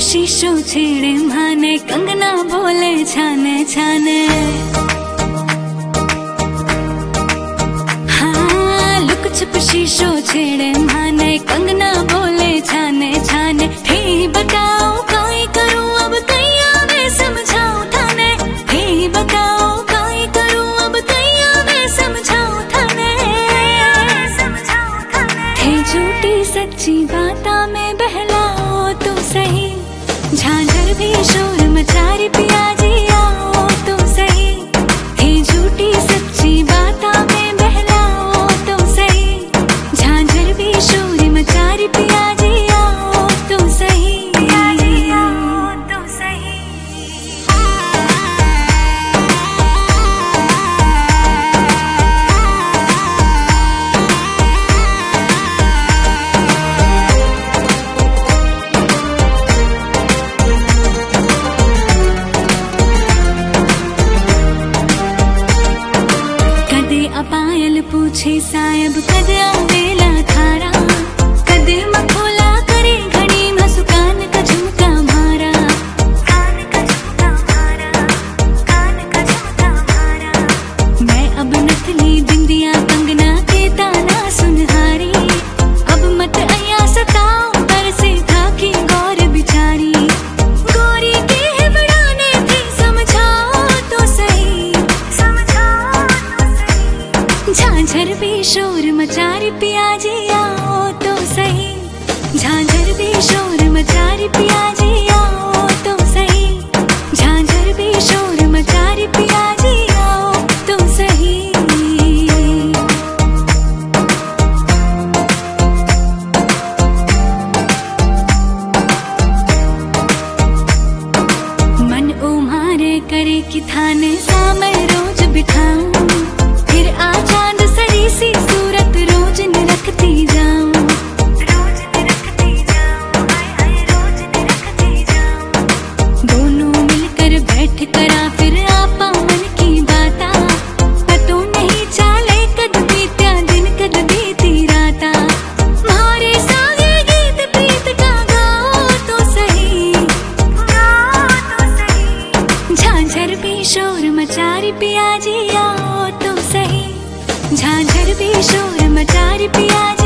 शीशो छेड़े माने, कंगना बोले छाने छाने। हाँ लुक छुप शीशो छेड़े माने, कंगना बोले छाने छाने। हे बताओ काई करूं अब कैया मैं समझाऊं थाने। हे बताओ काई करूं अब कैया मैं समझाऊं थाने। हे झूठी सच्ची बाता में बहलाओ तो सही, झांझर भी शोर मचारी पिया जी आओ तो सही। हे झूठी सच्ची बाता में बहलाओ तो सही, झांझर भी शोर मचारी पिया जी आओ तो सही। आओ तो सही। अपायल पूछे सायब कद आवेला थारा, कद मखोला करे घड़ी मसुकान का झुमका मारा। कान का झुमका मारा, कान का झुमका मारा। मैं अब नथली बिंदिया कंगना के ताना सुनहारी, अब मत अया सताओ बरसे था की गौर बिचारी। गोरी के है बढ़ाने थी समझाओ तो सही, समझाओ तो सही। झांझर भी शोर मचारी पिया जी आओ तो सही, झांझर भी शोर मचारी पिया जी आओ तो सही। झांझर भी शोर मचारी पिया जी आओ तो सही। मन उम्हारे करे कि थाने सामने रोज बिठाऊं, फिर आ चांद सरी सी सूरत रोज निरखती जाऊं। रोज निरखती जाऊं, हाय हाय रोज निरखती जाऊं। दोनों मिलकर बैठ करा फिर आपा मन की बाता, पतो नहीं चाले कद बीत्या दिन कद बीती राता। मारे सागे गीत प्रीत का गाओ तो सही, गाओ तो सही। झांझर भी शोर मचारी पिया जी आओ तो सही, झांझर भी शोर मचारी पिया जी।